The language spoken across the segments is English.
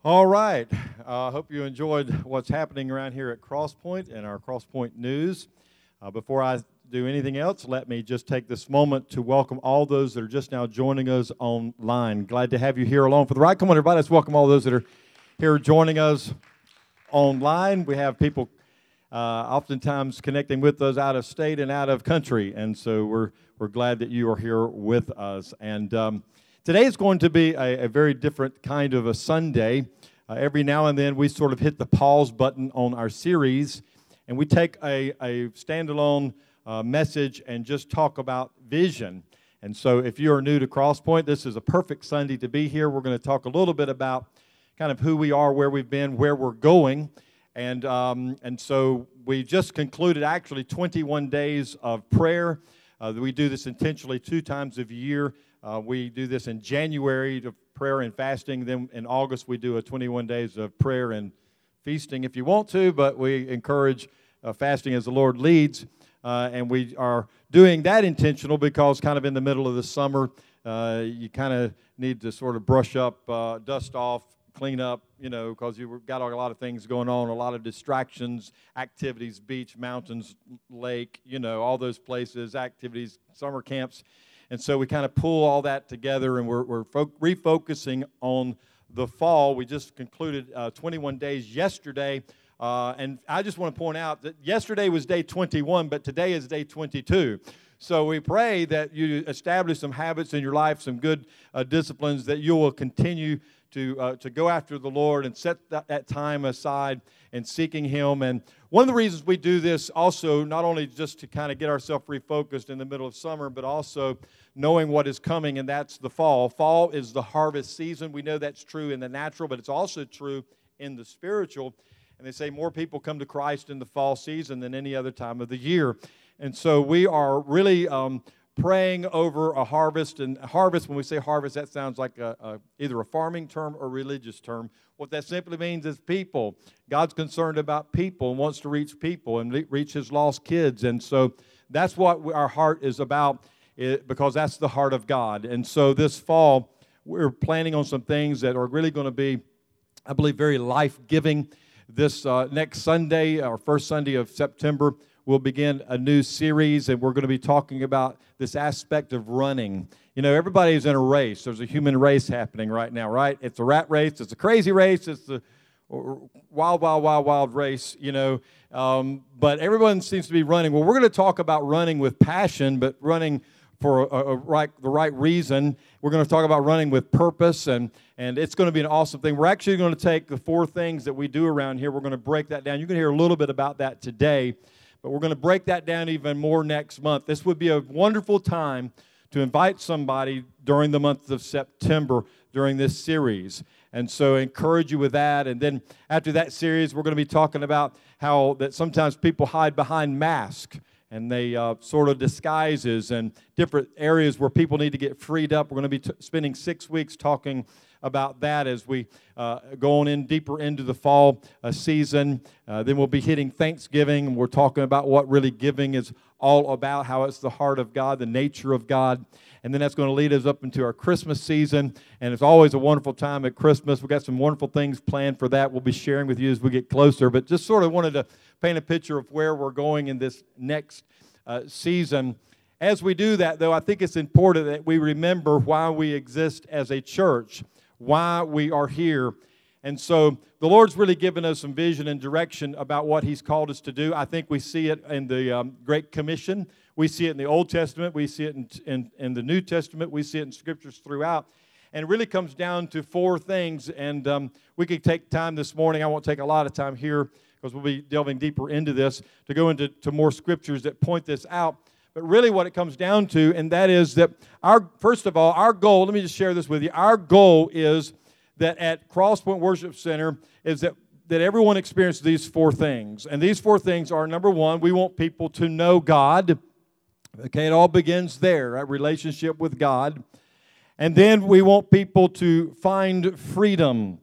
All right. I hope you enjoyed what's happening around here at Crosspoint and our Crosspoint News. Before I do anything else, let me just take this moment to welcome all those that are just now joining us online. Glad to have you here along for the ride. Come on, everybody. Let's welcome all those that are here joining us online. We have people oftentimes connecting with us out of state and out of country, and so we're glad that you are here with us. And today is going to be a very different kind of a Sunday. Every now and then we sort of hit the pause button on our series, and we take a standalone message and just talk about vision. And so if you are new to Crosspoint, this is a perfect Sunday to be here. We're going to talk a little bit about kind of who we are, where we've been, where we're going. And so we just concluded actually 21 days of prayer. We do this intentionally 2 times a year. We do this in January of prayer and fasting. Then in August we do a 21 days of prayer and feasting if you want to, but we encourage fasting as the Lord leads. And we are doing that intentional because kind of in the middle of the summer, you kind of need to sort of brush up, dust off, clean up, because you've got a lot of things going on, a lot of distractions, activities, beach, mountains, lake, all those places, activities, summer camps. And so we kind of pull all that together, and we're refocusing on the fall. We just concluded 21 days yesterday, and I just want to point out that yesterday was day 21, but today is day 22. So we pray that you establish some habits in your life, some good disciplines, that you will continue to go after the Lord and set that time aside in seeking Him. And one of the reasons we do this also, not only just to kind of get ourselves refocused in the middle of summer, but also knowing what is coming, and that's the fall. Fall is the harvest season. We know that's true in the natural, but it's also true in the spiritual. And they say more people come to Christ in the fall season than any other time of the year. And so we are really praying over a harvest. And harvest, when we say harvest, that sounds like either a farming term or religious term. What that simply means is people. God's concerned about people and wants to reach people and reach His lost kids. And so that's what our heart is about, because that's the heart of God. And so this fall, we're planning on some things that are really going to be, I believe, very life-giving. This next Sunday, our first Sunday of September, we'll begin a new series, and we're going to be talking about this aspect of running. Everybody's in a race. There's a human race happening right now, right? It's a rat race. It's a crazy race. It's the wild race, But everyone seems to be running. Well, we're going to talk about running with passion, but running for the right reason. We're going to talk about running with purpose, and it's going to be an awesome thing. We're actually going to take the 4 things that we do around here. We're going to break that down. You're going to hear a little bit about that today, but we're going to break that down even more next month. This would be a wonderful time to invite somebody during the month of September during this series. And so I encourage you with that. And then after that series, we're going to be talking about how that sometimes people hide behind masks, and they sort of disguises and different areas where people need to get freed up. We're going to be spending 6 weeks talking about that as we go on in deeper into the fall season. Then we'll be hitting Thanksgiving, and we're talking about what really giving is all about, how it's the heart of God, the nature of God. And then that's going to lead us up into our Christmas season, and it's always a wonderful time at Christmas. We've got some wonderful things planned for that we'll be sharing with you as we get closer, but just sort of wanted to paint a picture of where we're going in this next season. As we do that, though, I think it's important that we remember why we exist as a church, why we are here. And so the Lord's really given us some vision and direction about what He's called us to do. I think we see it in the Great Commission. We see it in the Old Testament. We see it in the New Testament. We see it in Scriptures throughout. And it really comes down to 4 things. And we could take time this morning. I won't take a lot of time here because we'll be delving deeper into this to go into more Scriptures that point this out. But really what it comes down to, and that is that first of all, our goal, let me just share this with you. Our goal is that at Crosspoint Worship Center is that everyone experiences these 4 things. And these 4 things are, number 1, we want people to know God. Okay, it all begins there, right? Relationship with God. And then we want people to find freedom.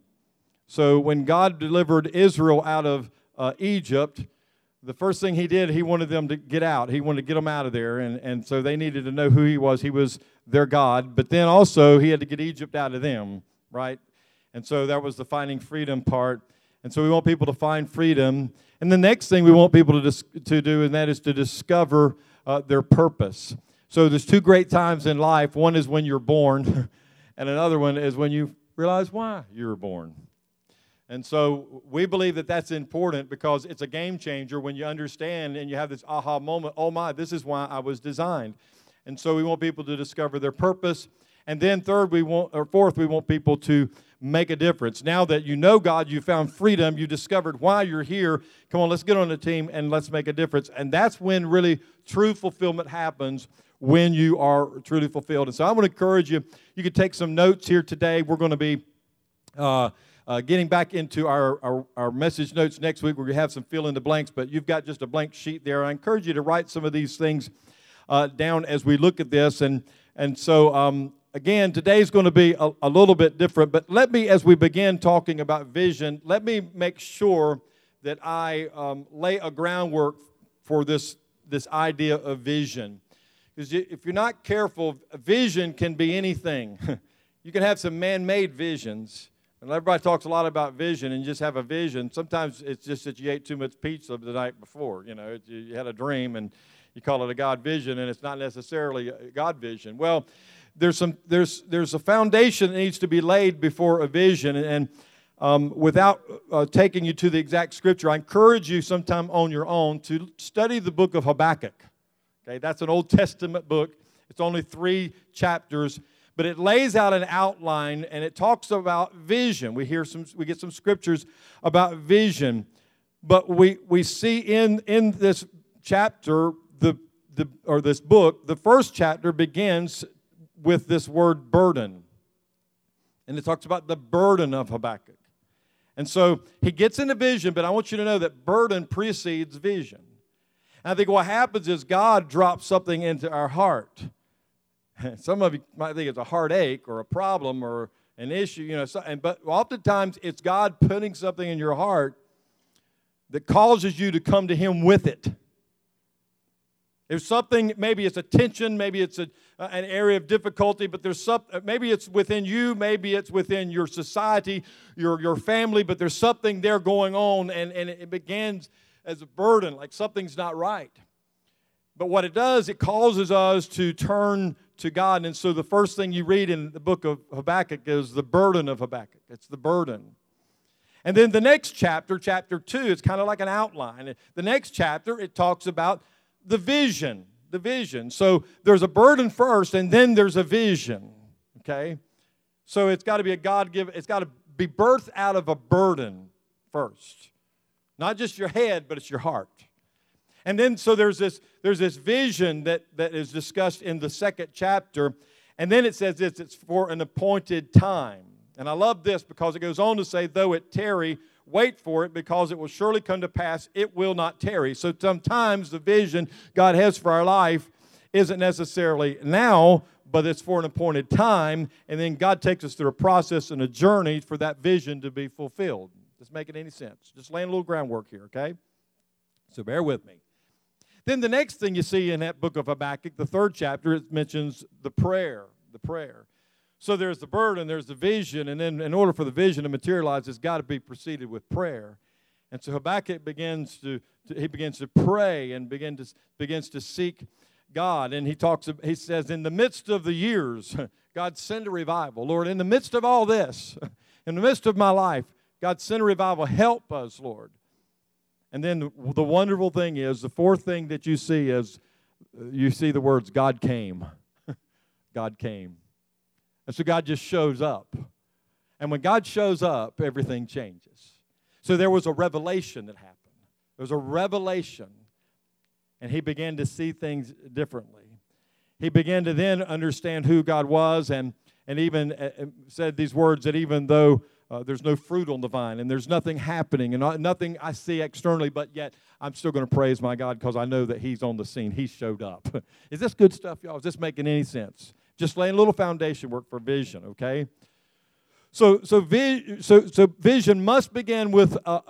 So when God delivered Israel out of Egypt, the first thing He did, He wanted them to get out. He wanted to get them out of there, and so they needed to know who He was. He was their God. But then also, He had to get Egypt out of them, right? And so that was the finding freedom part. And so we want people to find freedom. And the next thing we want people to do, and that is to discover their purpose. So there's two great times in life. One is when you're born, and another one is when you realize why you were born. And so we believe that that's important because it's a game changer when you understand and you have this aha moment, oh my, this is why I was designed. And so we want people to discover their purpose. And then fourth, we want people to make a difference. Now that you know God, you found freedom, you discovered why you're here, come on, let's get on the team and let's make a difference. And that's when really true fulfillment happens, when you are truly fulfilled. And so I want to encourage you, you can take some notes here today. We're going to be getting back into our message notes next week. We're going to have some fill in the blanks, but you've got just a blank sheet there. I encourage you to write some of these things down as we look at this. And so, again, today's going to be a little bit different, but let me, as we begin talking about vision, let me make sure that I lay a groundwork for this idea of vision. Because if you're not careful, a vision can be anything. You can have some man-made visions. And everybody talks a lot about vision and just have a vision. Sometimes it's just that you ate too much pizza the night before. You know, you had a dream and you call it a God vision, and it's not necessarily a God vision. Well, there's a foundation that needs to be laid before a vision, and without taking you to the exact scripture, I encourage you sometime on your own to study the book of Habakkuk. Okay, that's an Old Testament book. It's only 3 chapters, but it lays out an outline and it talks about vision. We get some scriptures about vision, but we see in this chapter this book, the first chapter begins with this word burden. And it talks about the burden of Habakkuk. And so he gets into vision, but I want you to know that burden precedes vision. And I think what happens is God drops something into our heart. Some of you might think it's a heartache or a problem or an issue, but oftentimes it's God putting something in your heart that causes you to come to Him with it. There's something, maybe it's a tension, maybe it's an area of difficulty, but there's something, maybe it's within you, maybe it's within your society, your family, but there's something there going on, and it begins as a burden, like something's not right. But what it does, it causes us to turn to God. And so the first thing you read in the book of Habakkuk is the burden of Habakkuk. It's the burden. And then the next chapter, chapter 2, it's kind of like an outline. The next chapter, it talks about the vision. So there's a burden first, and then there's a vision. Okay? So it's got to be a God-given, it's got to be birthed out of a burden first. Not just your head, but it's your heart. And then so there's this vision that is discussed in the second chapter. And then it says this, it's for an appointed time. And I love this because it goes on to say, though it tarry, wait for it, because it will surely come to pass, it will not tarry. So sometimes the vision God has for our life isn't necessarily now, but it's for an appointed time. And then God takes us through a process and a journey for that vision to be fulfilled. Does it make any sense? Just laying a little groundwork here, okay? So bear with me. Then the next thing you see in that book of Habakkuk, the third chapter, it mentions the prayer. So there's the burden, there's the vision, and then in order for the vision to materialize, it's got to be preceded with prayer. And so Habakkuk begins to pray and begins to seek God. And he says, in the midst of the years, God send a revival. Lord, in the midst of all this, in the midst of my life, God send a revival. Help us, Lord. And then the wonderful thing is, the fourth thing that you see is, you see the words, God came. God came. And so God just shows up. And when God shows up, everything changes. So there was a revelation that happened. There was a revelation. And he began to see things differently. He began to then understand who God was, and even said these words that even though there's no fruit on the vine, and there's nothing happening, and nothing I see externally, but yet I'm still going to praise my God because I know that He's on the scene. He showed up. Is this good stuff, y'all? Is this making any sense? Just laying a little foundation work for vision, okay? So vision must begin with a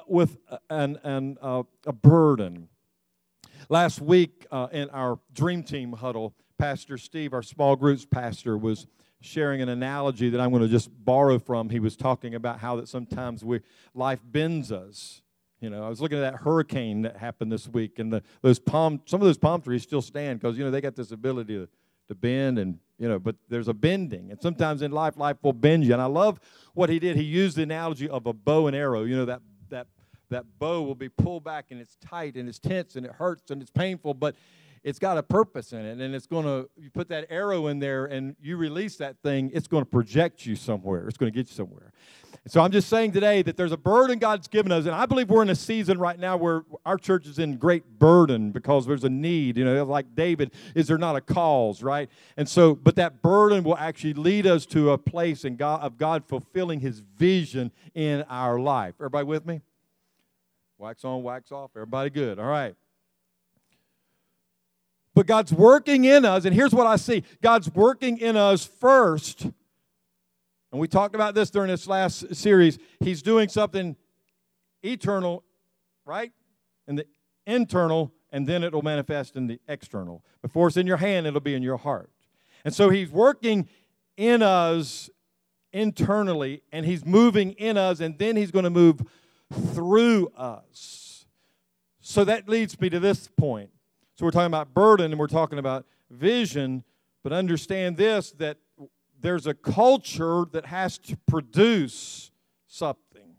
burden. Last week in our Dream Team huddle, Pastor Steve, our small groups pastor, was sharing an analogy that I'm going to just borrow from. He was talking about how that sometimes life bends us. You know, I was looking at that hurricane that happened this week, and some of those palm trees still stand because, they got this ability to bend, and, but there's a bending. And sometimes in life will bend you. And I love what he did. He used the analogy of a bow and arrow. That bow will be pulled back, and it's tight, and it's tense, and it hurts, and it's painful, but it's got a purpose in it, and you put that arrow in there, and you release that thing, it's going to project you somewhere. It's going to get you somewhere. So I'm just saying today that there's a burden God's given us, and I believe we're in a season right now where our church is in great burden because there's a need. Like David, is there not a cause, right? And so, but that burden will actually lead us to a place of God fulfilling His vision in our life. Everybody with me? Wax on, wax off. Everybody good? All right. But God's working in us, and here's what I see. God's working in us first. And we talked about this during this last series. He's doing something eternal, right? In the internal, and then it will manifest in the external. Before it's in your hand, it'll be in your heart. And so He's working in us internally, and He's moving in us, and then He's going to move through us. So that leads me to this point. So we're talking about burden, and we're talking about vision, but understand this, that there's a culture that has to produce something.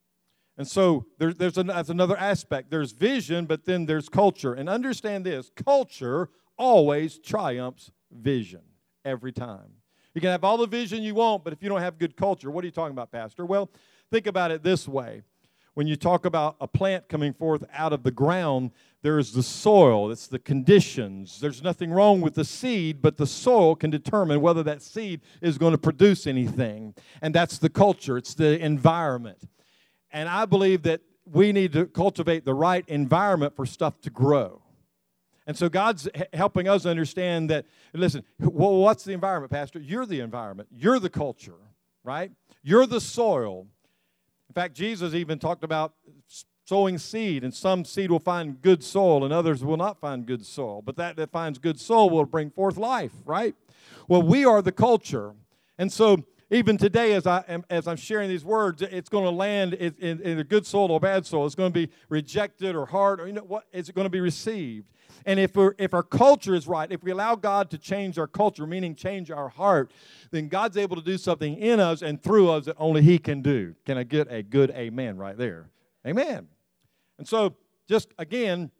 And so that's another aspect. There's vision, but then there's culture. And understand this, culture always triumphs vision every time. You can have all the vision you want, but if you don't have good culture, what are you talking about, Pastor? Well, think about it this way. When you talk about a plant coming forth out of the ground, there's the soil, it's the conditions. There's nothing wrong with the seed, but the soil can determine whether that seed is going to produce anything. And that's the culture, it's the environment. And I believe that we need to cultivate the right environment for stuff to grow. And so God's helping us understand that, listen, well, what's the environment, Pastor? You're the environment. You're the culture, right? You're the soil. In fact, Jesus even talked about sowing seed, and some seed will find good soil, and others will not find good soil. But that finds good soil will bring forth life, right? Well, we are the culture. And so even today, as I'm sharing these words, it's going to land in a good soil or bad soil. It's going to be rejected or hard, or what? Is it going to be received? And if our culture is right, if we allow God to change our culture, meaning change our heart, then God's able to do something in us and through us that only He can do. Can I get a good amen right there? Amen. And so, just again,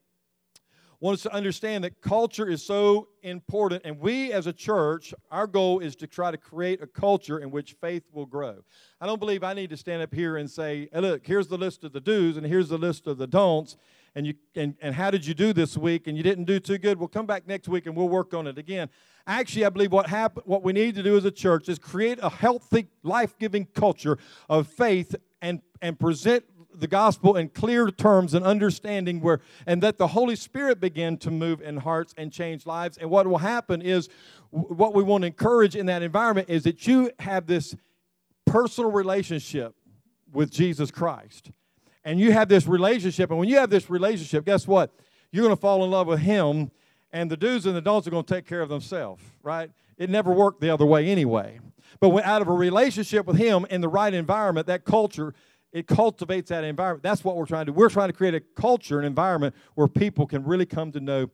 want us to understand that culture is so important, and we as a church, our goal is to try to create a culture in which faith will grow. I don't believe I need to stand up here and say, hey, look, here's the list of the do's and here's the list of the don'ts, and how did you do this week, and you didn't do too good. We'll come back next week and we'll work on it again. Actually, I believe what we need to do as a church is create a healthy, life-giving culture of faith and present the gospel in clear terms and understanding and let the Holy Spirit begin to move in hearts and change lives. And what will happen is, what we want to encourage in that environment is that you have this personal relationship with Jesus Christ. And you have this relationship, and when you have this relationship, guess what? You're going to fall in love with Him, and the do's and the don'ts are going to take care of themselves, right? It never worked the other way anyway. But out of a relationship with Him in the right environment, that culture, it cultivates that environment. That's what we're trying to do. We're trying to create a culture, an environment where people can really come to know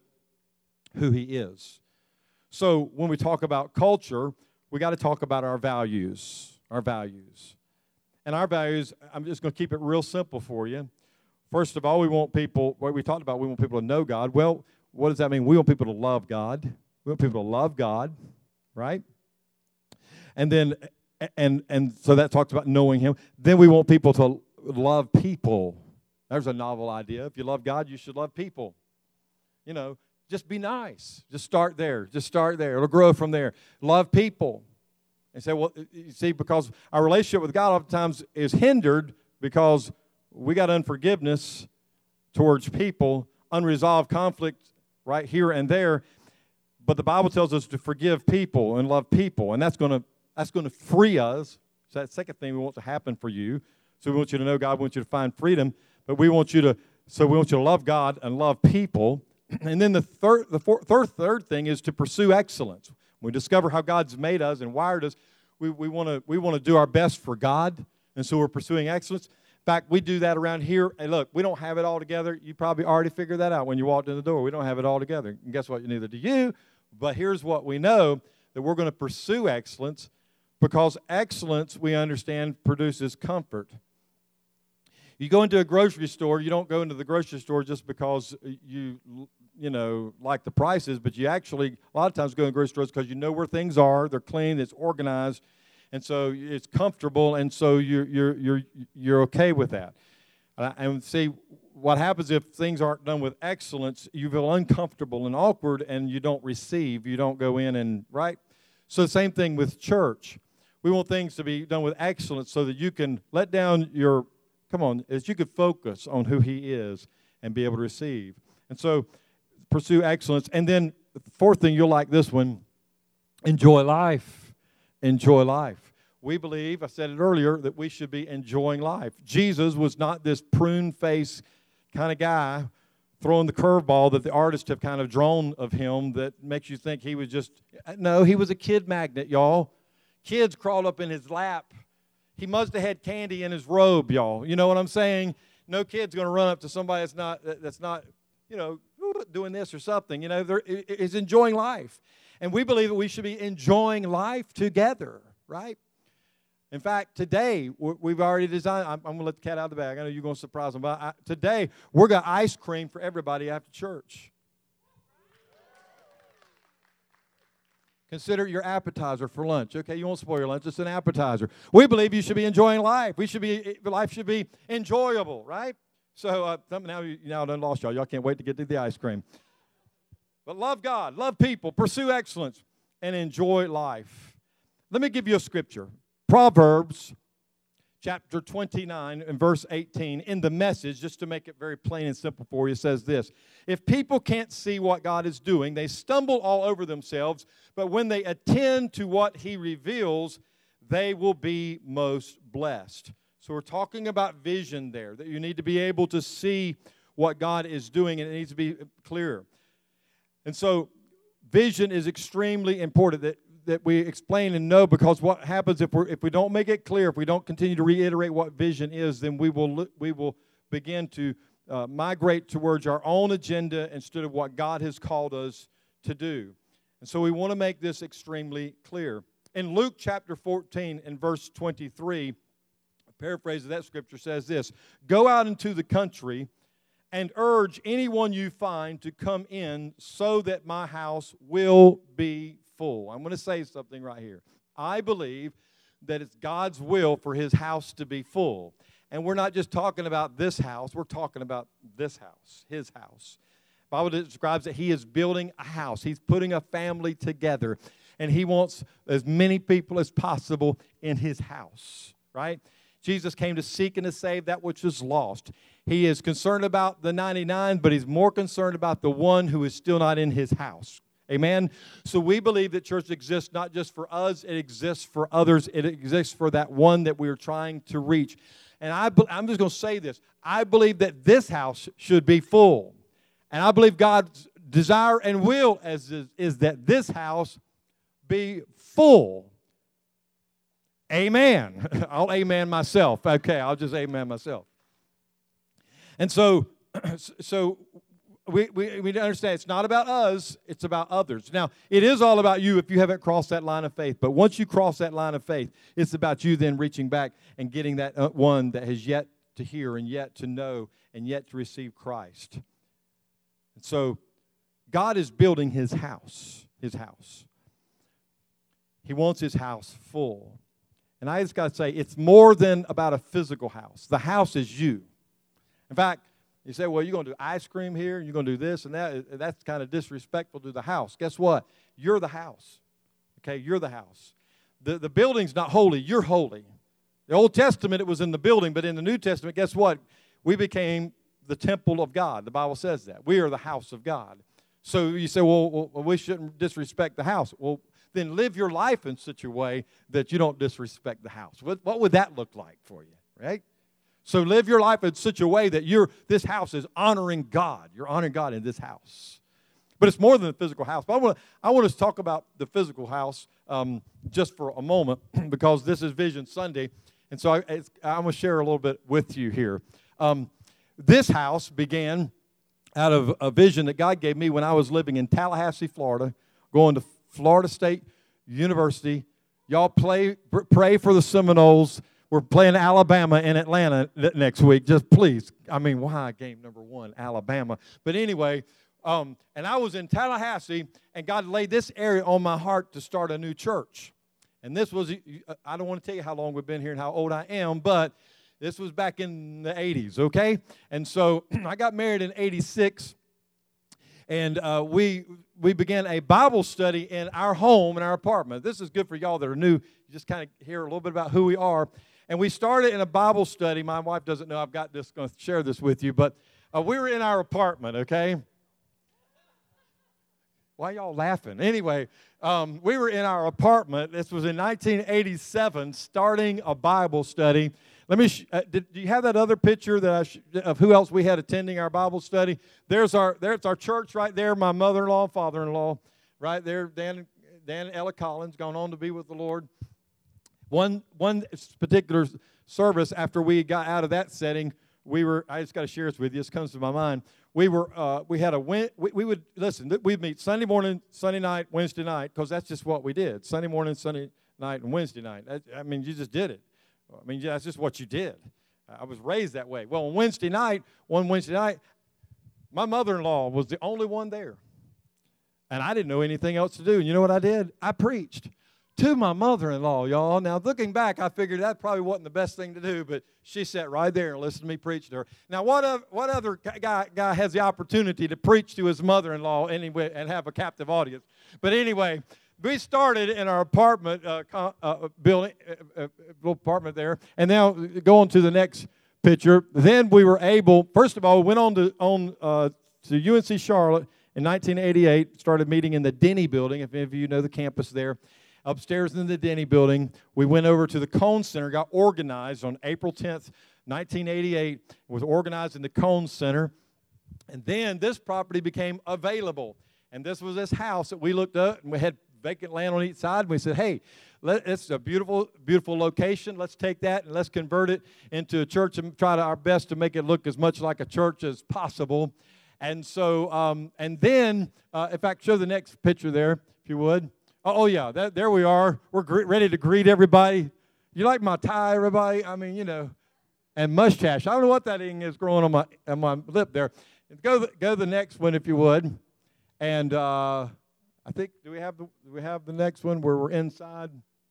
who He is. So when we talk about culture, we got to talk about our values. Our values. And our values, I'm just going to keep it real simple for you. First of all, we want people, what we talked about, we want people to know God. Well, what does that mean? We want people to love God. We want people to love God, right? And then, and so that talks about knowing Him. Then we want people to love people. There's a novel idea. If you love God, you should love people. Just be nice. Just start there. Just start there. It'll grow from there. Love people. And say, well, you see, because our relationship with God oftentimes is hindered because we got unforgiveness towards people, unresolved conflict right here and there. But the Bible tells us to forgive people and love people, and that's going to free us. So that second thing we want to happen for you. So we want you to know God, we want you to find freedom, but we want you to love God and love people. And then the third thing is to pursue excellence. We discover how God's made us and wired us. We want to do our best for God, and so we're pursuing excellence. In fact, we do that around here. And look, we don't have it all together. You probably already figured that out when you walked in the door. We don't have it all together. And guess what? Neither do you. But here's what we know, that we're going to pursue excellence because excellence, we understand, produces comfort. You go into a grocery store, you don't go into the grocery store just because you like the prices, but you actually, a lot of times go in grocery stores because you know where things are, they're clean, it's organized, and so it's comfortable, and so you're okay with that. And see, what happens if things aren't done with excellence, you feel uncomfortable and awkward, and you don't receive, you don't go in and, right? So the same thing with church. We want things to be done with excellence so that you can let down your, as you could focus on who He is and be able to receive. And so pursue excellence. And then the fourth thing, you'll like this one, enjoy life. Enjoy life. We believe, I said it earlier, that we should be enjoying life. Jesus was not this prune-faced kind of guy throwing the curveball that the artists have kind of drawn of him that makes you think he was just, no, he was a kid magnet, y'all. Kids crawled up in his lap. He must have had candy in his robe, y'all. You know what I'm saying? No kid's going to run up to somebody that's not, doing this or something. He's enjoying life. And we believe that we should be enjoying life together, right? In fact, today, we've already designed, I'm going to let the cat out of the bag. I know you're going to surprise them, but today, we're going to ice cream for everybody after church. Consider it your appetizer for lunch. Okay, you won't spoil your lunch. It's an appetizer. We believe you should be enjoying life. Life should be enjoyable, right? So now I done lost y'all. Y'all can't wait to get to the ice cream. But love God, love people, pursue excellence, and enjoy life. Let me give you a scripture. Proverbs chapter 29 and verse 18 in the Message, just to make it very plain and simple for you, says this: if people can't see what God is doing, they stumble all over themselves, but when they attend to what He reveals, they will be most blessed. So we're talking about vision there, that you need to be able to see what God is doing, and it needs to be clearer. And so vision is extremely important that we explain and know, because what happens if we don't make it clear, if we don't continue to reiterate what vision is, then we will begin to migrate towards our own agenda instead of what God has called us to do. And so we want to make this extremely clear. In Luke chapter 14 and verse 23, a paraphrase of that scripture says this: go out into the country and urge anyone you find to come in, so that my house will be full. I'm going to say something right here. I believe that it's God's will for His house to be full. And we're not just talking about this house. We're talking about this house, His house. The Bible describes that He is building a house. He's putting a family together. And He wants as many people as possible in His house, right? Jesus came to seek and to save that which is lost. He is concerned about the 99, but He's more concerned about the one who is still not in His house. Amen? So we believe that church exists not just for us, it exists for others. It exists for that one that we are trying to reach. And I'm just going to say this. I believe that this house should be full. And I believe God's desire and will is that this house be full. Amen. I'll amen myself. Okay, I'll just amen myself. And so we understand it's not about us, it's about others. Now, it is all about you if you haven't crossed that line of faith. But once you cross that line of faith, it's about you then reaching back and getting that one that has yet to hear and yet to know and yet to receive Christ. And so God is building His house. His house. He wants His house full. And I just got to say, it's more than about a physical house. The house is you. In fact, you say, well, you're going to do ice cream here, and you're going to do this and that. That's kind of disrespectful to the house. Guess what? You're the house. Okay, you're the house. The building's not holy. You're holy. The Old Testament, it was in the building, but in the New Testament, guess what? We became the temple of God. The Bible says that. We are the house of God. So you say, well, we shouldn't disrespect the house. Well, then live your life in such a way that you don't disrespect the house. What would that look like for you, right? So live your life in such a way that this house is honoring God. You're honoring God in this house. But it's more than the physical house. But I want us to talk about the physical house just for a moment because this is Vision Sunday. And so I'm going to share a little bit with you here. This house began out of a vision that God gave me when I was living in Tallahassee, Florida, going to Florida State University. Y'all pray for the Seminoles. We're playing Alabama in Atlanta next week. Just please. I mean, why game number 1, Alabama? But anyway, and I was in Tallahassee, and God laid this area on my heart to start a new church. And this was, I don't want to tell you how long we've been here and how old I am, but this was back in the 80s, okay? And so I got married in 86, and we began a Bible study in our home, in our apartment. This is good for y'all that are new. You just kind of hear a little bit about who we are. And we started in a Bible study. My wife doesn't know I've got this, going to share this with you, but we were in our apartment, okay? Why y'all laughing? Anyway, we were in our apartment. This was in 1987, starting a Bible study. Let me. Do you have that other picture that of who else we had attending our Bible study? There's our church right there. My mother-in-law, father-in-law, right there. Dan and Ella Collins, gone on to be with the Lord. One particular service after we got out of that setting, I just got to share this with you. This comes to my mind. We would listen. We'd meet Sunday morning, Sunday night, Wednesday night, because that's just what we did. Sunday morning, Sunday night, and Wednesday night. You just did it. That's just what you did. I was raised that way. Well, one Wednesday night, my mother-in-law was the only one there, and I didn't know anything else to do. And you know what I did? I preached to my mother-in-law, y'all. Now, looking back, I figured that probably wasn't the best thing to do, but she sat right there and listened to me preach to her. Now, what other guy has the opportunity to preach to his mother-in-law anyway and have a captive audience? But anyway, we started in our apartment building, little apartment there, and now going to the next picture. Then we were able, first of all, we went on to UNC Charlotte in 1988, started meeting in the Denny building, if any of you know the campus there. Upstairs in the Denny building, we went over to the Cone Center, got organized on April 10th, 1988. It was organized in the Cone Center. And then this property became available. And this was this house that we looked up, and we had vacant land on each side. And we said, hey, it's a beautiful, beautiful location. Let's take that and let's convert it into a church and try our best to make it look as much like a church as possible. And so, and then, in fact, show the next picture there, if you would. Oh, yeah, there we are. We're ready to greet everybody. You like my tie, everybody? And mustache. I don't know what that thing is growing on my lip there. Go to the next one, if you would. And I think, do we have the next one where we're inside?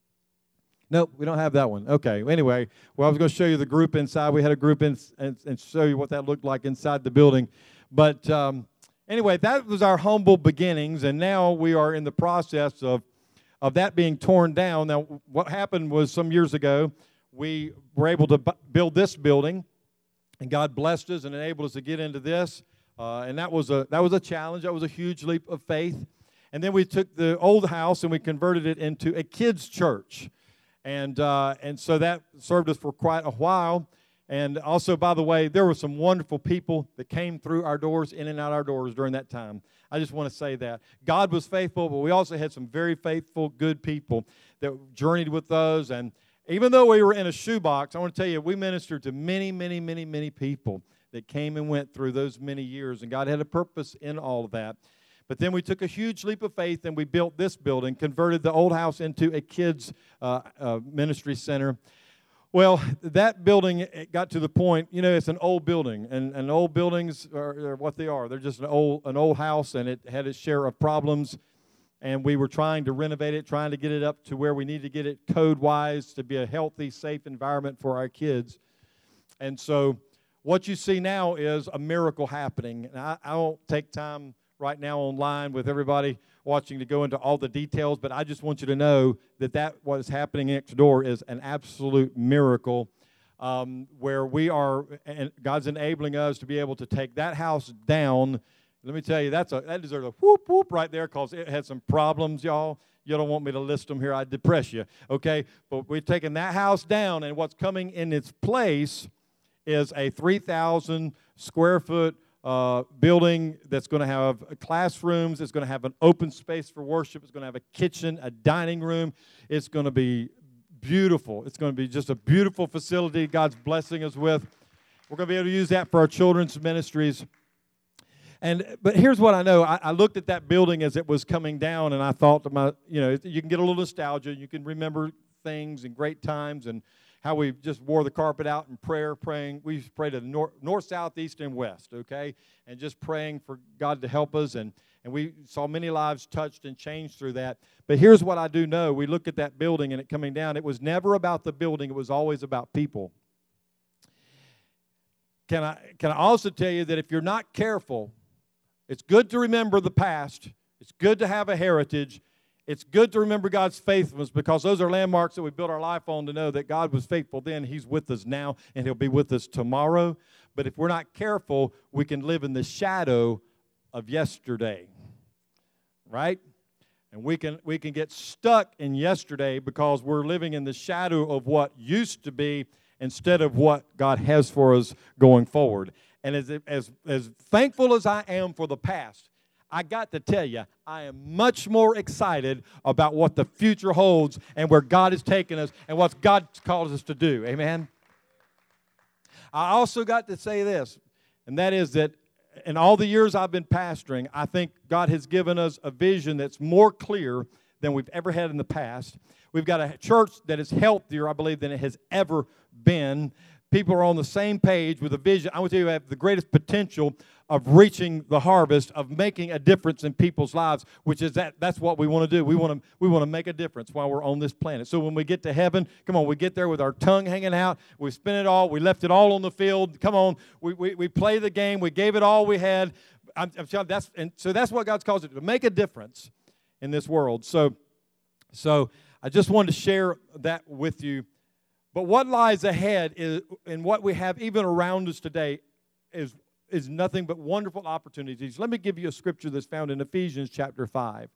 Nope, we don't have that one. Okay, anyway, well, I was going to show you the group inside. We had a group and show you what that looked like inside the building. But anyway, that was our humble beginnings, and now we are in the process of that being torn down. Now, what happened was some years ago, we were able to build this building, and God blessed us and enabled us to get into this, and that was a challenge. That was a huge leap of faith. And then we took the old house and we converted it into a kids' church, and so that served us for quite a while. And also, by the way, there were some wonderful people that came through our doors, in and out our doors during that time. I just want to say that. God was faithful, but we also had some very faithful, good people that journeyed with us. And even though we were in a shoebox, I want to tell you, we ministered to many, many, many, many people that came and went through those many years. And God had a purpose in all of that. But then we took a huge leap of faith, and we built this building, converted the old house into a kids' ministry center. Well, that building got to the point, it's an old building, and old buildings are what they are. They're just an old house, and it had its share of problems, and we were trying to renovate it, trying to get it up to where we need to get it code-wise to be a healthy, safe environment for our kids. And so what you see now is a miracle happening. And I won't take time right now online with everybody watching to go into all the details, but I just want you to know that what is happening next door is an absolute miracle, where we are, and God's enabling us to be able to take that house down. Let me tell you, that deserves a whoop, whoop right there, because it had some problems, y'all. You don't want me to list them here. I'd depress you, okay? But we've taken that house down, and what's coming in its place is a 3,000 square foot building that's going to have classrooms. It's going to have an open space for worship. It's going to have a kitchen, a dining room. It's going to be beautiful. It's going to be just a beautiful facility God's blessing us with. We're going to be able to use that for our children's ministries. But here's what I know. I looked at that building as it was coming down, and I thought to you can get a little nostalgia. You can remember things and great times and how we just wore the carpet out in praying. We used to pray to the north, south, east, and west, okay? And just praying for God to help us. And we saw many lives touched and changed through that. But here's what I do know. We look at that building and it coming down. It was never about the building. It was always about people. Can I also tell you that if you're not careful, it's good to remember the past. It's good to have a heritage. It's good to remember God's faithfulness because those are landmarks that we build our life on to know that God was faithful then, He's with us now, and He'll be with us tomorrow. But if we're not careful, we can live in the shadow of yesterday, right? And we can get stuck in yesterday because we're living in the shadow of what used to be instead of what God has for us going forward. And as thankful as I am for the past, I got to tell you, I am much more excited about what the future holds and where God is taking us and what God calls us to do. Amen? I also got to say this, and that is that in all the years I've been pastoring, I think God has given us a vision that's more clear than we've ever had in the past. We've got a church that is healthier, I believe, than it has ever been. People are on the same page with a vision. I want to tell you, we have the greatest potential of reaching the harvest, of making a difference in people's lives, which is that's what we want to do. We want to make a difference while we're on this planet. So when we get to heaven, come on, we get there with our tongue hanging out. We spent it all. We left it all on the field. Come on, we play the game. We gave it all we had. I'm telling you, that's what God's called us to make a difference in this world. So I just wanted to share that with you. But what lies ahead is, and what we have even around us today is nothing but wonderful opportunities. Let me give you a scripture that's found in Ephesians chapter 5.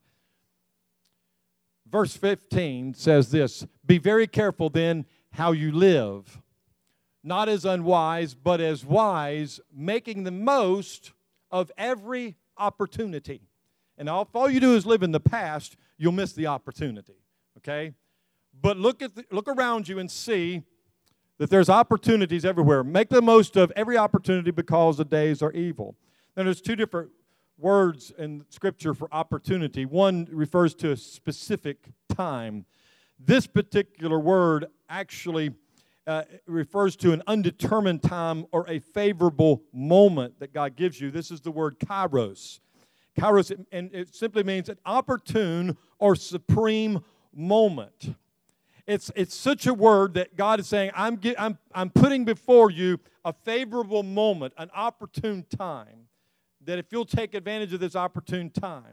Verse 15 says this, "Be very careful then how you live, not as unwise, but as wise, making the most of every opportunity." And if all you do is live in the past, you'll miss the opportunity, okay? But look around you and see that there's opportunities everywhere. Make the most of every opportunity because the days are evil. Now, there's two different words in Scripture for opportunity. One refers to a specific time. This particular word actually refers to an undetermined time or a favorable moment that God gives you. This is the word kairos. Kairos, and it simply means an opportune or supreme moment. It's such a word that God is saying, I'm putting before you a favorable moment, an opportune time, that if you'll take advantage of this opportune time.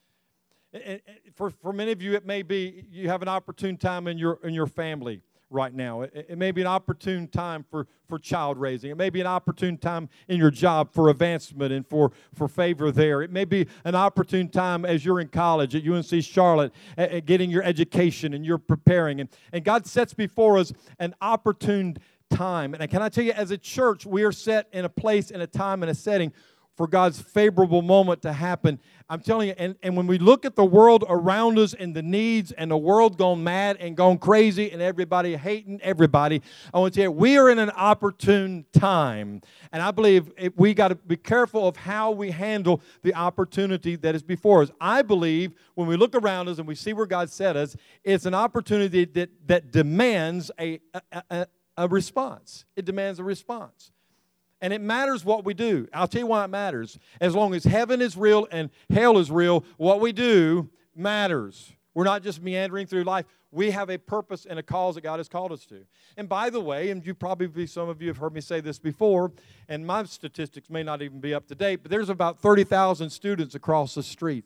For many of you, it may be you have an opportune time in your family right now. It may be an opportune time for child raising. It may be an opportune time in your job for advancement and for favor there. It may be an opportune time as you're in college at UNC Charlotte at getting your education and you're preparing. And God sets before us an opportune time. And can I tell you, as a church, we are set in a place, in a time, in a setting for God's favorable moment to happen. I'm telling you, and when we look at the world around us and the needs and the world gone mad and gone crazy and everybody hating everybody, I want to tell you, we are in an opportune time. And I believe we got to be careful of how we handle the opportunity that is before us. I believe when we look around us and we see where God set us, it's an opportunity that demands a response. It demands a response. And it matters what we do. I'll tell you why it matters. As long as heaven is real and hell is real, what we do matters. We're not just meandering through life. We have a purpose and a cause that God has called us to. And by the way, and some of you have heard me say this before, and my statistics may not even be up to date, but there's about 30,000 students across the street.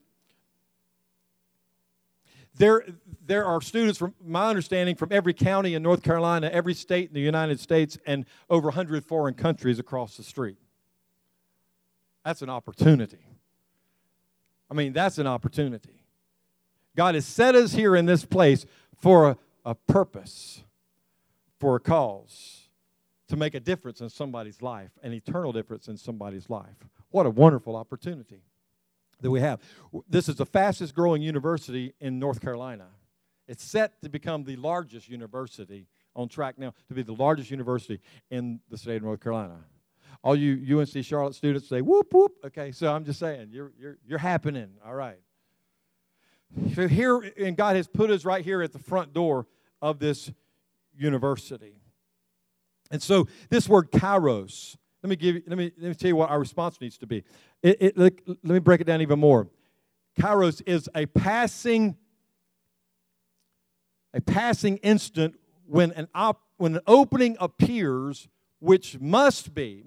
There are students, from my understanding, from every county in North Carolina, every state in the United States, and over 100 foreign countries across the street. That's an opportunity. I mean, that's an opportunity. God has set us here in this place for a purpose, for a cause, to make a difference in somebody's life, an eternal difference in somebody's life. What a wonderful opportunity that we have. This is the fastest growing university in North Carolina. It's set to become the largest university, on track now to be the largest university in the state of North Carolina. All you UNC Charlotte students say, whoop, whoop. Okay, so I'm just saying, you're happening, all right. So here, and God has put us right here at the front door of this university. And so this word kairos, let me tell you what our response needs to be. Let me break it down even more. Kairos is a passing instant when an opening appears, which must be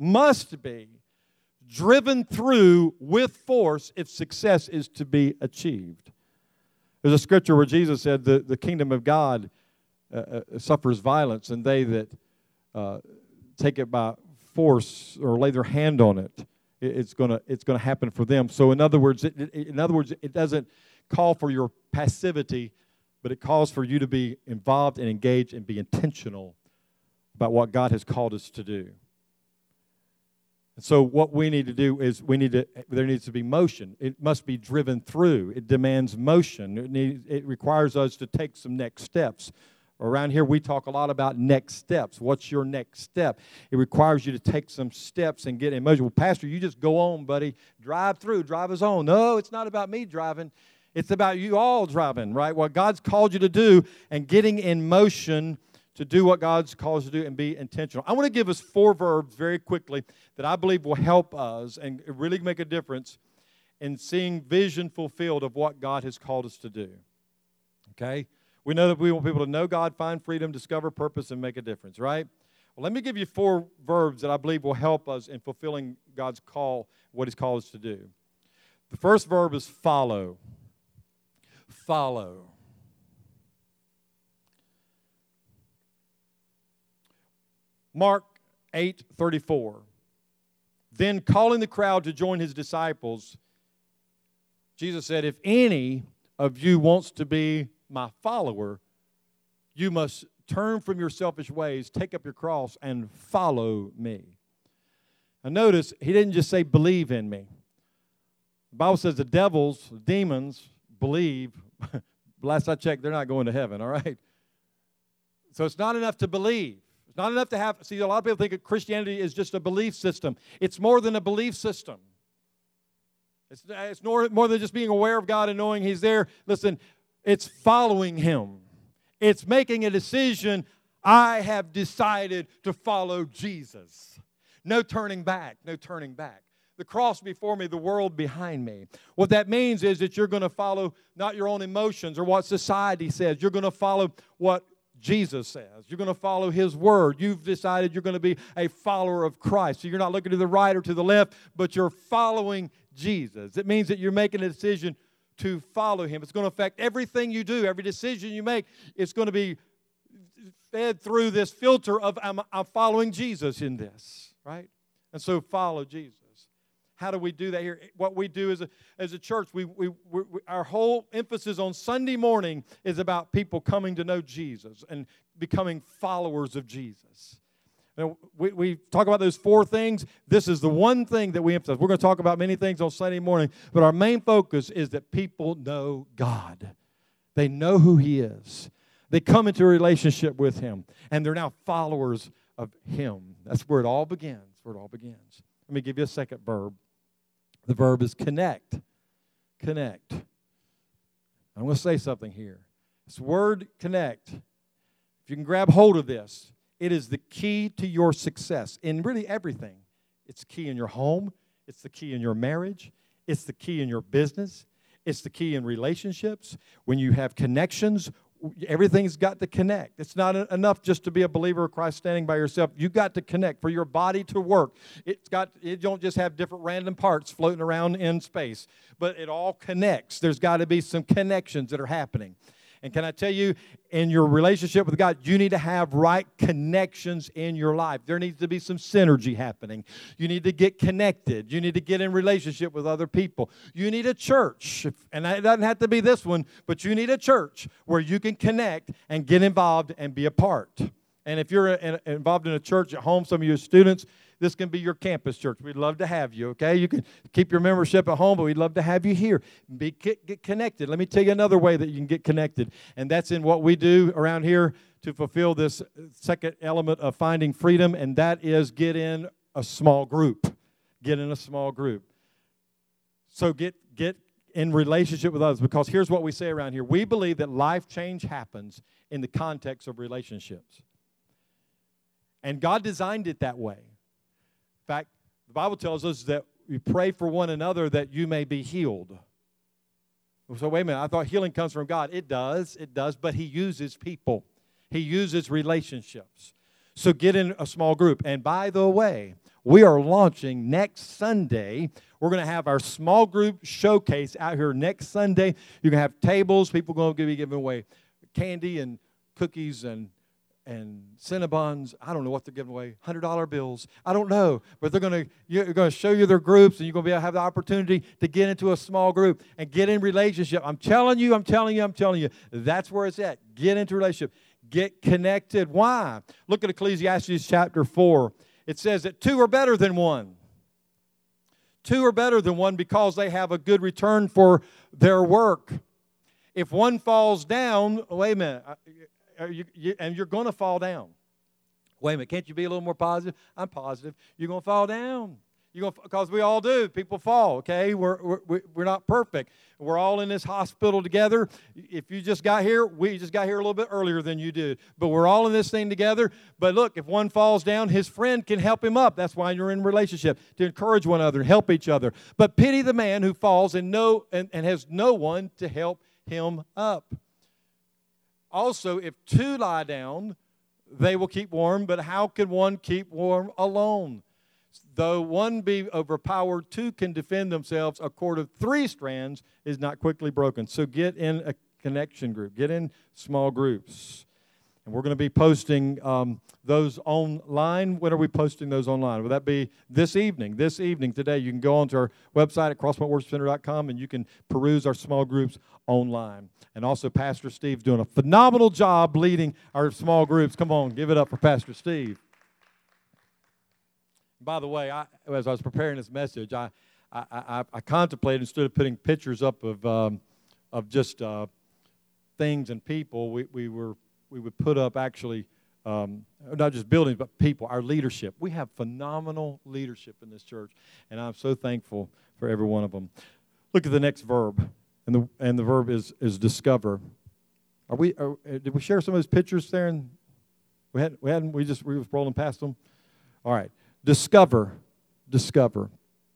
driven through with force if success is to be achieved. There's a scripture where Jesus said the kingdom of God suffers violence, and they that take it by force or lay their hand on it, it's going to happen for them. So in other words, it doesn't call for your passivity, but it calls for you to be involved and engaged and be intentional about what God has called us to do. And so what we need to do is there needs to be motion. It must be driven through. It demands motion. It requires us to take some next steps. Around here, we talk a lot about next steps. What's your next step? It requires you to take some steps and get in motion. Well, Pastor, you just go on, buddy. Drive us on. No, it's not about me driving. It's about you all driving, right? What God's called you to do and getting in motion to do what God's called us to do and be intentional. I want to give us 4 verbs very quickly that I believe will help us and really make a difference in seeing vision fulfilled of what God has called us to do. Okay? We know that we want people to know God, find freedom, discover purpose, and make a difference, right? Well, let me give you 4 verbs that I believe will help us in fulfilling God's call, what He's called us to do. The first verb is follow. Follow. Mark 8:34. Then calling the crowd to join His disciples, Jesus said, if any of you wants to be my follower, you must turn from your selfish ways, take up your cross, and follow me. Now notice, He didn't just say believe in me. The Bible says the devils, the demons, believe. Last I checked, they're not going to heaven, all right? So it's not enough to believe. It's not enough to have, see, a lot of people think that Christianity is just a belief system. It's more than a belief system. It's more than just being aware of God and knowing He's there. Listen, it's following Him. It's making a decision. I have decided to follow Jesus. No turning back, no turning back. The cross before me, the world behind me. What that means is that you're going to follow not your own emotions or what society says. You're going to follow what Jesus says. You're going to follow His word. You've decided you're going to be a follower of Christ. So you're not looking to the right or to the left, but you're following Jesus. It means that you're making a decision to follow Him. It's going to affect everything you do. Every decision you make, it's going to be fed through this filter of I'm following Jesus in this, right? And so follow Jesus. How do we do that here? What we do as a church, our whole emphasis on Sunday morning is about people coming to know Jesus and becoming followers of Jesus. Now, we talk about those 4 things. This is the one thing that we emphasize. We're going to talk about many things on Sunday morning, but our main focus is that people know God. They know who He is. They come into a relationship with Him, and they're now followers of Him. That's where it all begins. Let me give you a second verb. The verb is connect. Connect. I'm going to say something here. This word connect, if you can grab hold of this, it is the key to your success in really everything. It's key in your home. It's the key in your marriage. It's the key in your business. It's the key in relationships. When you have connections, everything's got to connect. It's not enough just to be a believer of Christ standing by yourself. You've got to connect for your body to work. It don't just have different random parts floating around in space, but it all connects. There's got to be some connections that are happening. And can I tell you, in your relationship with God, you need to have right connections in your life. There needs to be some synergy happening. You need to get connected. You need to get in relationship with other people. You need a church, and it doesn't have to be this one, but you need a church where you can connect and get involved and be a part. And if you're involved in a church at home, some of you students, This can be your campus church. We'd love to have you, okay? You can keep your membership at home, but we'd love to have you here. Get connected. Let me tell you another way that you can get connected, and that's in what we do around here to fulfill this second element of finding freedom, and that is get in a small group. Get in a small group. So get in relationship with others, because here's what we say around here. We believe that life change happens in the context of relationships. And God designed it that way. In fact, the Bible tells us that we pray for one another that you may be healed. So wait a minute, I thought healing comes from God. It does, but He uses people. He uses relationships. So get in a small group. And by the way, we are launching next Sunday. We're going to have our small group showcase out here next Sunday. You're going to have tables. People are going to be giving away candy and cookies and Cinnabons. I don't know what they're giving away. $100 bills. I don't know. But you're going to show you their groups, and you're going to have the opportunity to get into a small group and get in relationship. I'm telling you. That's where it's at. Get into relationship. Get connected. Why? Look at Ecclesiastes chapter 4. It says that two are better than one. Two are better than one because they have a good return for their work. If one falls down, wait a minute, and you're going to fall down. Wait a minute, can't you be a little more positive? I'm positive. You're going to fall down. Because we all do. People fall, okay? We're not perfect. We're all in this hospital together. If you just got here, we just got here a little bit earlier than you did. But we're all in this thing together. But look, if one falls down, his friend can help him up. That's why you're in a relationship, to encourage one another and help each other. But pity the man who falls and has no one to help him up. Also, if two lie down, they will keep warm. But how can one keep warm alone? Though one be overpowered, two can defend themselves. A cord of three strands is not quickly broken. So get in a connection group. Get in small groups. And we're going to be posting those online. When are we posting those online? Will that be this evening? This evening, today. You can go onto our website at crosspointworshipcenter.com, and you can peruse our small groups online. And also, Pastor Steve's doing a phenomenal job leading our small groups. Come on, give it up for Pastor Steve. By the way, as I was preparing this message, I contemplated, instead of putting pictures up of just things and people, we would put up actually not just buildings but people, our leadership. We have phenomenal leadership in this church, and I'm so thankful for every one of them. Look at the next verb, and the verb is discover. Did we share some of those pictures there? And we were rolling past them. All right. Discover. Let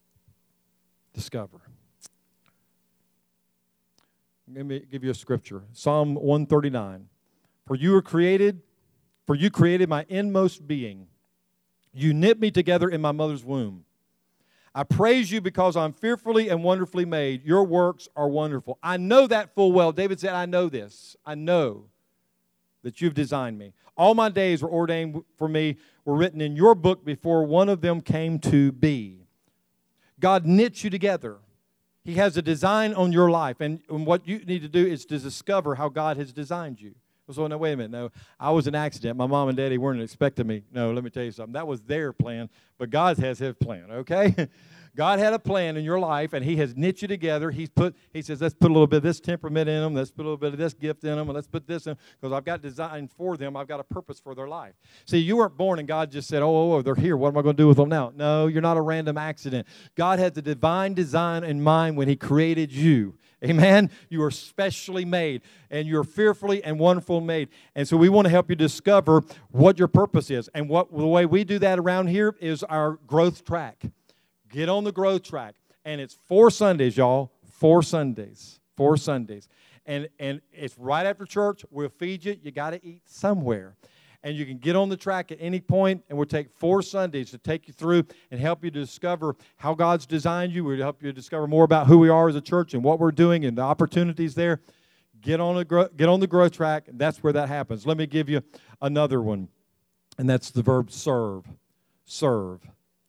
me give you a scripture. Psalm 139. For you created my inmost being. You knit me together in my mother's womb. I praise you because I'm fearfully and wonderfully made. Your works are wonderful. I know that full well. David said, I know this. I know that you've designed me. All my days were ordained for me, were written in your book before one of them came to be. God knits you together. He has a design on your life, and what you need to do is to discover how God has designed you. So, no, wait a minute. No, I was an accident. My mom and daddy weren't expecting me. No, let me tell you something. That was their plan, but God has His plan, okay? God had a plan in your life, and He has knit you together. He says, let's put a little bit of this temperament in them. Let's put a little bit of this gift in them, and let's put this in, because I've got design for them. I've got a purpose for their life. See, you weren't born, and God just said, oh, they're here. What am I going to do with them now? No, you're not a random accident. God had the divine design in mind when He created you. Amen? You are specially made, and you're fearfully and wonderfully made. And so we want to help you discover what your purpose is. And the way we do that around here is our growth track. Get on the growth track. And it's 4 Sundays, y'all. 4 Sundays. 4 Sundays. And it's right after church. We'll feed you. You got to eat somewhere. And you can get on the track at any point, and we'll take 4 Sundays to take you through and help you to discover how God's designed you. We'll help you discover more about who we are as a church and what we're doing and the opportunities there. Get on the growth track, and that's where that happens. Let me give you another one, and that's the verb serve. Serve.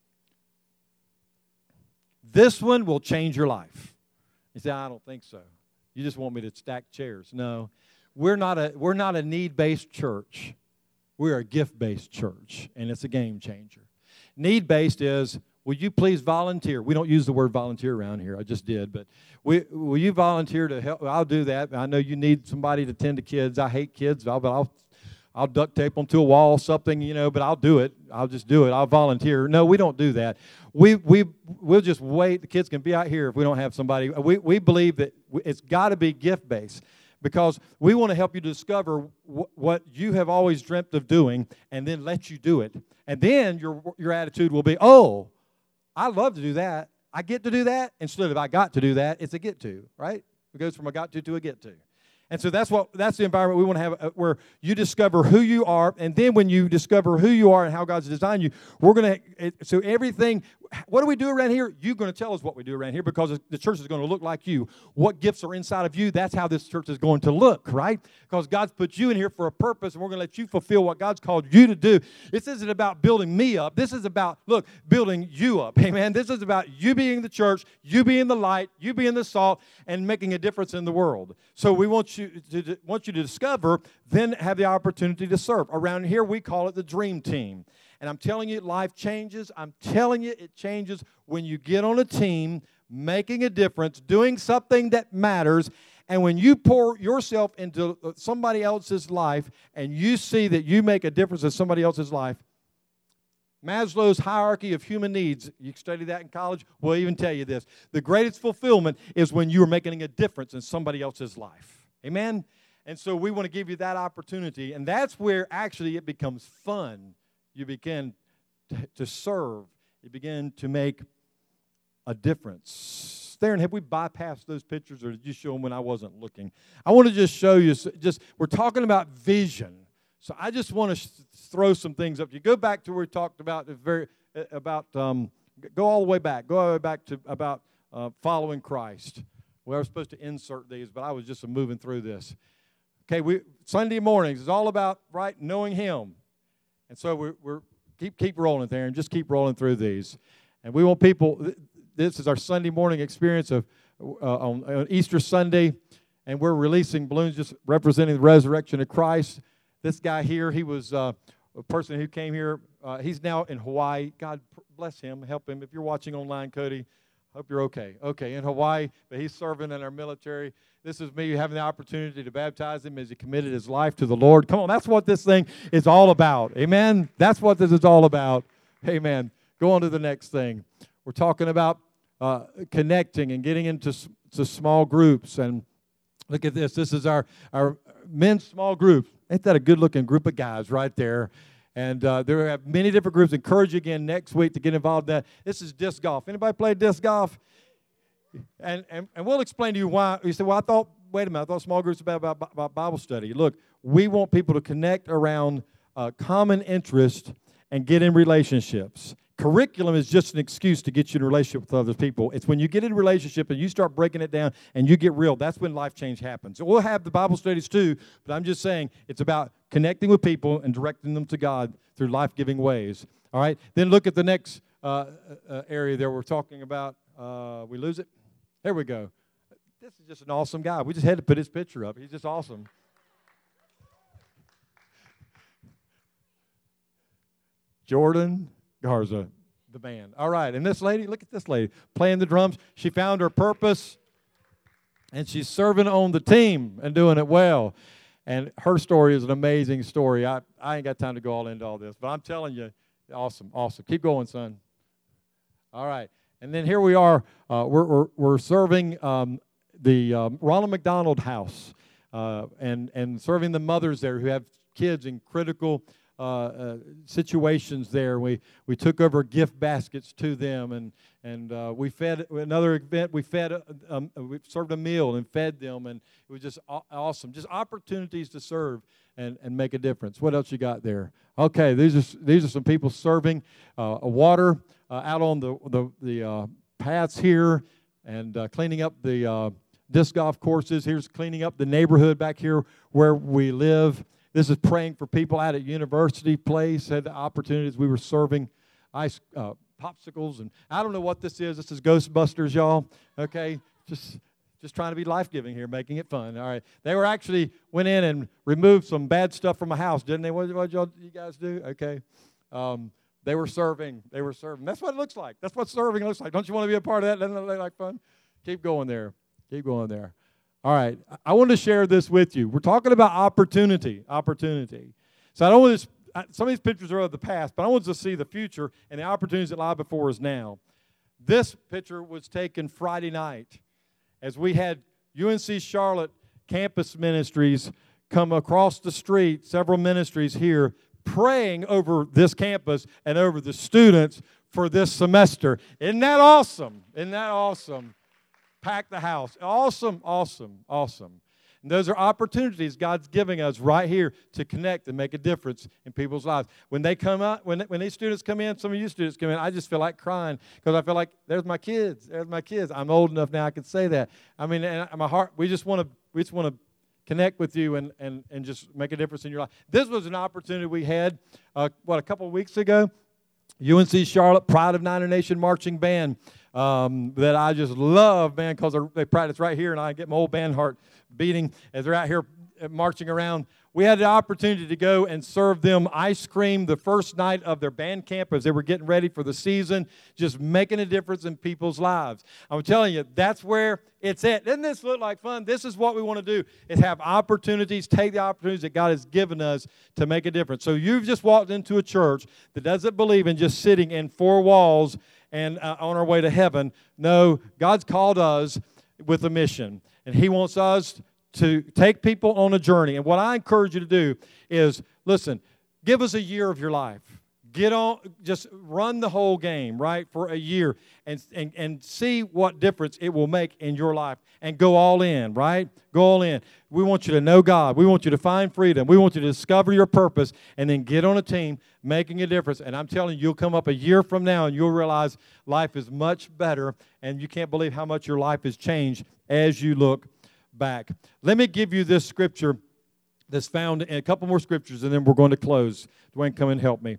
This one will change your life. You say, I don't think so. You just want me to stack chairs. No, we're not a need-based church. We're a gift-based church, and it's a game changer. Need-based is, will you please volunteer? We don't use the word volunteer around here. I just did. But will you volunteer to help? I'll do that. I know you need somebody to tend to kids. I hate kids, but I'll duct tape them to a wall, something, but I'll do it. I'll just do it. I'll volunteer. No, we don't do that. We'll just wait. The kids can be out here if we don't have somebody. We believe that it's got to be gift-based, because we want to help you discover what you have always dreamt of doing, and then let you do it. And then your attitude will be, oh, I love to do that. I get to do that. Instead of I got to do that, it's a get to, right? It goes from a got to a get to. And so that's the environment we want to have, where you discover who you are, and then when you discover who you are and how God's designed you, we're going to, so everything, what do we do around here? You're going to tell us what we do around here, because the church is going to look like you. What gifts are inside of you, that's how this church is going to look, right? Because God's put you in here for a purpose, and we're going to let you fulfill what God's called you to do. This isn't about building me up. This is about, building you up, amen? This is about you being the church, you being the light, you being the salt, and making a difference in the world. So we want you to discover, then have the opportunity to serve. Around here, we call it the dream team. And I'm telling you, life changes. I'm telling you, it changes when you get on a team, making a difference, doing something that matters. And when you pour yourself into somebody else's life and you see that you make a difference in somebody else's life, Maslow's hierarchy of human needs, you study that in college, we'll even tell you this. The greatest fulfillment is when you are making a difference in somebody else's life. Amen? And so we want to give you that opportunity, and that's where actually it becomes fun. You begin to serve. You begin to make a difference. Theron, have we bypassed those pictures, or did you show them when I wasn't looking? I want to just show you, we're talking about vision. So I just want to throw some things up. You go back to where we talked about go all the way back. Go all the way back to about following Christ. Well, I was supposed to insert these, but I was just moving through this. Okay, Sunday mornings is all about, right, knowing Him. And so we're keep rolling there, and just keep rolling through these. And we want people, this is our Sunday morning experience on Easter Sunday, and we're releasing balloons just representing the resurrection of Christ. This guy here, he was a person who came here. He's now in Hawaii. God bless him, help him. If you're watching online, Cody, hope you're okay. Okay, in Hawaii, but he's serving in our military. This is me having the opportunity to baptize him as he committed his life to the Lord. Come on, that's what this thing is all about. Amen? That's what this is all about. Amen. Go on to the next thing. We're talking about connecting and getting into small groups. And look at this. This is our men's small group. Ain't that a good-looking group of guys right there? And there are many different groups. Encourage you again next week to get involved in that. This is disc golf. Anybody play disc golf? And we'll explain to you why. You say, well, wait a minute, I thought small groups about Bible study. Look, we want people to connect around common interest and get in relationships. Curriculum is just an excuse to get you in a relationship with other people. It's when you get in a relationship and you start breaking it down and you get real, that's when life change happens. So we'll have the Bible studies too, but I'm just saying it's about connecting with people and directing them to God through life-giving ways. All right? Then look at the next area there we're talking about. We lose it? There we go. This is just an awesome guy. We just had to put his picture up. He's just awesome. Jordan Garza, the band. All right, and this lady, look at this lady, playing the drums. She found her purpose, and she's serving on the team and doing it well. And her story is an amazing story. I ain't got time to go all into all this, but I'm telling you, awesome, awesome. Keep going, son. All right, and then here we are. We're serving the Ronald McDonald House and serving the mothers there who have kids in critical situations there. We took over gift baskets to them, and we fed another event. We served a meal and fed them, and it was just awesome. Just opportunities to serve and make a difference. What else you got there? Okay, these are some people serving water out on the paths here, and cleaning up the disc golf courses. Here's cleaning up the neighborhood back here where we live. This is praying for people out at University Place. Had the opportunities. We were serving ice popsicles, and I don't know what this is. This is Ghostbusters, y'all. Okay, just trying to be life-giving here, making it fun. All right, they went in and removed some bad stuff from a house, didn't they? What you guys do? Okay, They were serving. They were serving. That's what it looks like. That's what serving looks like. Don't you want to be a part of that? Doesn't it look like fun? Keep going there. Keep going there. All right. I want to share this with you. We're talking about opportunity. Opportunity. So I don't want to, some of these pictures are of the past, but I want us to see the future and the opportunities that lie before us now. This picture was taken Friday night as we had UNC Charlotte campus ministries come across the street, several ministries here, praying over this campus and over the students for this semester. Isn't that awesome? Isn't that awesome? Pack the house. Awesome, awesome, awesome. And those are opportunities God's giving us right here to connect and make a difference in people's lives. When they come out, when these students come in, some of you students come in, I just feel like crying because I feel like there's my kids. There's my kids. I'm old enough now I can say that. I mean, and my heart, we just want to connect with you and just make a difference in your life. This was an opportunity we had, a couple of weeks ago. UNC Charlotte, Pride of Niner Nation Marching Band that I just love, man, because they practice right here, and I get my old band heart beating as they're out here marching around. We had the opportunity to go and serve them ice cream the first night of their band camp as they were getting ready for the season, just making a difference in people's lives. I'm telling you, that's where it's at. Doesn't this look like fun? This is what we want to do, is have opportunities, take the opportunities that God has given us to make a difference. So you've just walked into a church that doesn't believe in just sitting in four walls and on our way to heaven. No, God's called us with a mission, and He wants us to take people on a journey. And what I encourage you to do is, listen, give us a year of your life. Get on, just run the whole game, right, for a year and see what difference it will make in your life. And go all in, right? Go all in. We want you to know God. We want you to find freedom. We want you to discover your purpose and then get on a team making a difference. And I'm telling you, you'll come up a year from now and you'll realize life is much better, and you can't believe how much your life has changed as you look back. Let me give you this scripture that's found in a couple more scriptures, and then we're going to close. Dwayne, come and help me.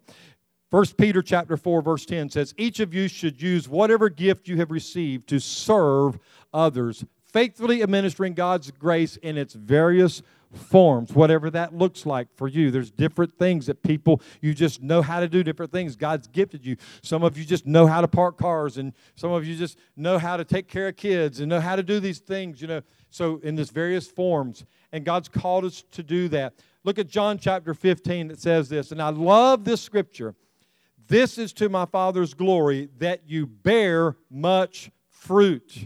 1 Peter chapter 4, verse 10 says, each of you should use whatever gift you have received to serve others, faithfully administering God's grace in its various forms, whatever that looks like for you. There's different things that people, you just know how to do different things. God's gifted you. Some of you just know how to park cars, and some of you just know how to take care of kids and know how to do these things, So in this various forms, and God's called us to do that. Look at John chapter 15 that says this, and I love this scripture. This is to my Father's glory that you bear much fruit,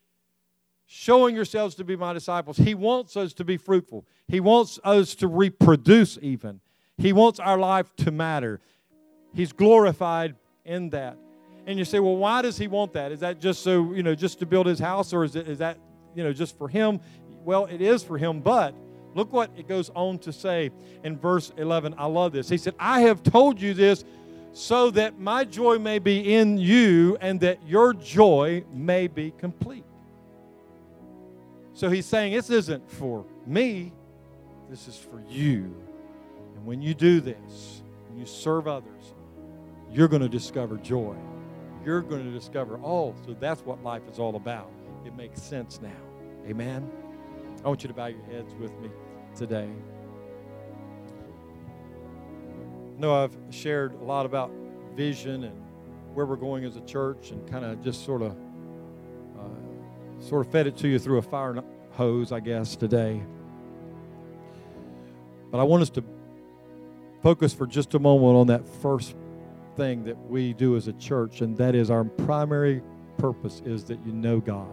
showing yourselves to be my disciples. He wants us to be fruitful. He wants us to reproduce even. He wants our life to matter. He's glorified in that. And you say, well, why does He want that? Is that just so, just to build His house, or is that just for Him? Well, it is for Him, but look what it goes on to say in verse 11. I love this. He said, I have told you this so that my joy may be in you and that your joy may be complete. So He's saying this isn't for me, this is for you. And when you do this, when you serve others, you're going to discover joy. You're going to discover, so that's what life is all about. It makes sense now. Amen? I want you to bow your heads with me today. I know I've shared a lot about vision and where we're going as a church, and kind of just sort of fed it to you through a fire hose, I guess, today. But I want us to focus for just a moment on that first thing that we do as a church, and that is our primary purpose is that you know God.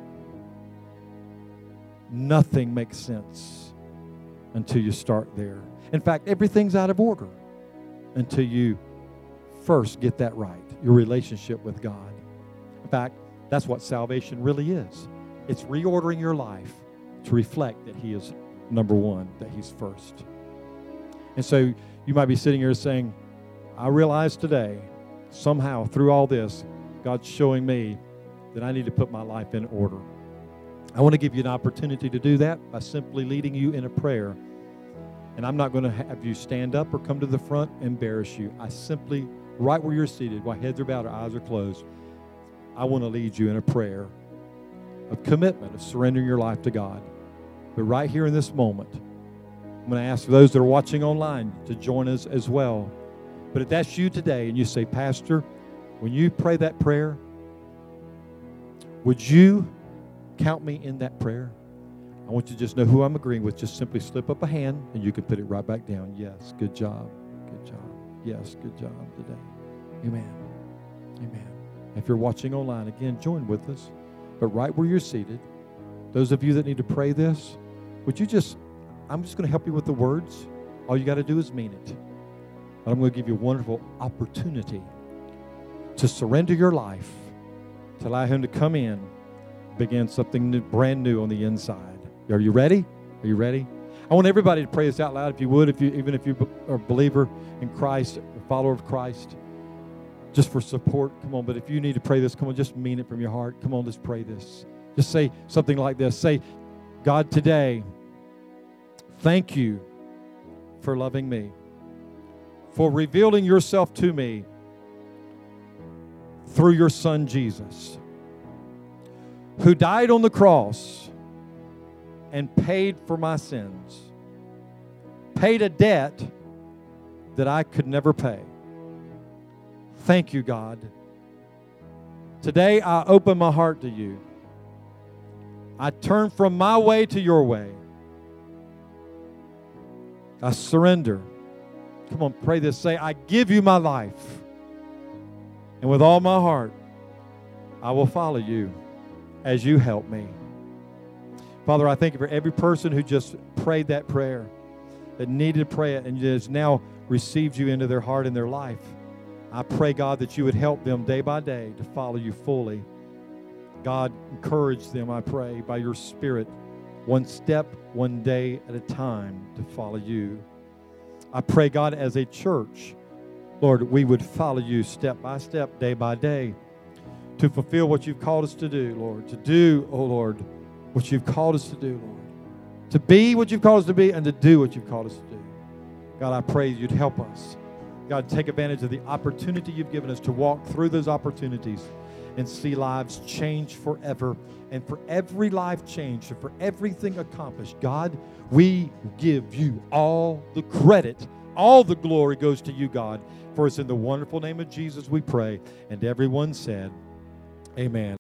Nothing makes sense until you start there. In fact, everything's out of order until you first get that right, your relationship with God. In fact, that's what salvation really is. It's reordering your life to reflect that He is number one, that He's first. And so you might be sitting here saying, I realize today, somehow through all this, God's showing me that I need to put my life in order. I want to give you an opportunity to do that by simply leading you in a prayer. And I'm not going to have you stand up or come to the front and embarrass you. I simply, right where you're seated, while heads are bowed or eyes are closed, I want to lead you in a prayer of commitment, of surrendering your life to God. But right here in this moment, I'm going to ask those that are watching online to join us as well. But if that's you today and you say, Pastor, when you pray that prayer, would you count me in that prayer? I want you to just know who I'm agreeing with. Just simply slip up a hand and you can put it right back down. Yes, good job. Good job. Yes, good job today. Amen. Amen. If you're watching online, again, join with us. But right where you're seated, those of you that need to pray this, would you just, I'm just going to help you with the words. All you got to do is mean it. But I'm going to give you a wonderful opportunity to surrender your life, to allow Him to come in, begin something new, brand new on the inside. Are you ready? Are you ready? I want everybody to pray this out loud if you would, even if you are a believer in Christ, a follower of Christ, just for support. Come on, but if you need to pray this, come on, just mean it from your heart. Come on, just pray this. Just say something like this. Say, God, today, thank you for loving me, for revealing yourself to me through your Son, Jesus, who died on the cross and paid for my sins, paid a debt that I could never pay. Thank you, God. Today, I open my heart to you. I turn from my way to your way. I surrender. Come on, pray this. Say, I give you my life. And with all my heart, I will follow you as you help me. Father, I thank you for every person who just prayed that prayer, that needed to pray it and has now received you into their heart and their life. I pray, God, that you would help them day by day to follow you fully. God, encourage them, I pray, by your Spirit, one step, one day at a time to follow you. I pray, God, as a church, Lord, we would follow you step by step, day by day, to fulfill what you've called us to do, Lord, to do, oh Lord, what you've called us to do, Lord, to be what you've called us to be and to do what you've called us to do. God, I pray you'd help us. God, take advantage of the opportunity you've given us to walk through those opportunities and see lives change forever. And for every life change and for everything accomplished, God, we give you all the credit. All the glory goes to you, God. For it's in the wonderful name of Jesus we pray. And everyone said, amen.